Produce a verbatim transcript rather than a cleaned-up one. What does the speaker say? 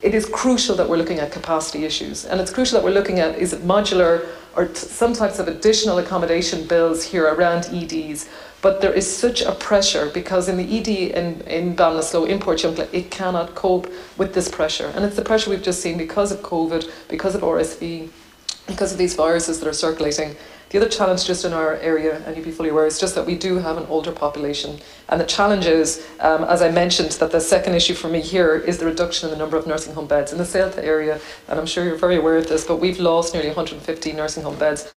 It is crucial that we're looking at capacity issues, and it's crucial that we're looking at, is it modular or t some types of additional accommodation bills here around E Ds. But there is such a pressure because in the E D in, in Ballinasloe, in Portiuncula, it cannot cope with this pressure. And it's the pressure we've just seen because of COVID, because of R S V, because of these viruses that are circulating. The other challenge just in our area, and you'd be fully aware, is just that we do have an older population. And the challenge is, um, as I mentioned, that the second issue for me here is the reduction in the number of nursing home beds. In the Ceuta area, and I'm sure you're very aware of this, but we've lost nearly one hundred fifty nursing home beds.